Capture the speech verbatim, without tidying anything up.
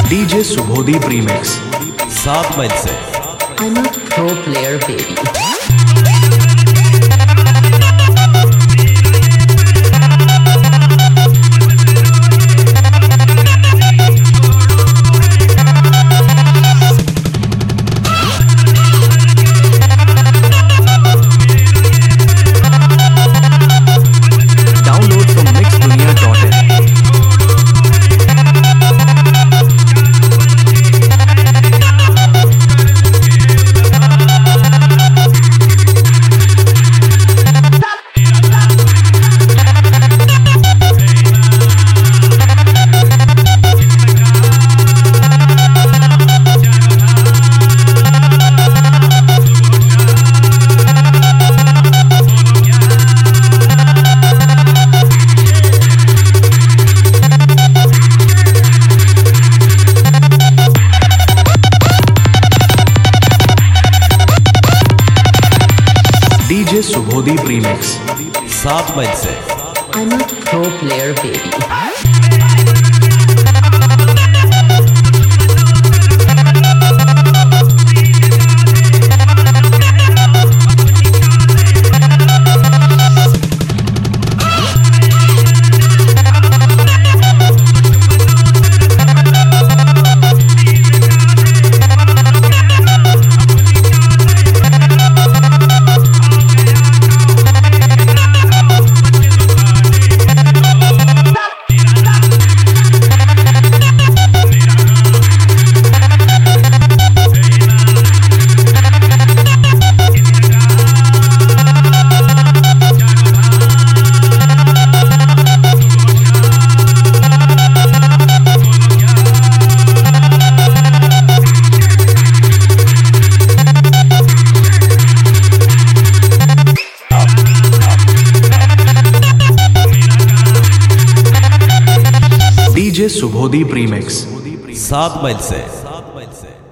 DJ Subodip remix सात मील से। I'm a pro player, baby. Download from mix Duniya dot in. DJ Subodip remix सात मील से। I'm a pro player, baby. DJ Subodip remix सात मील से।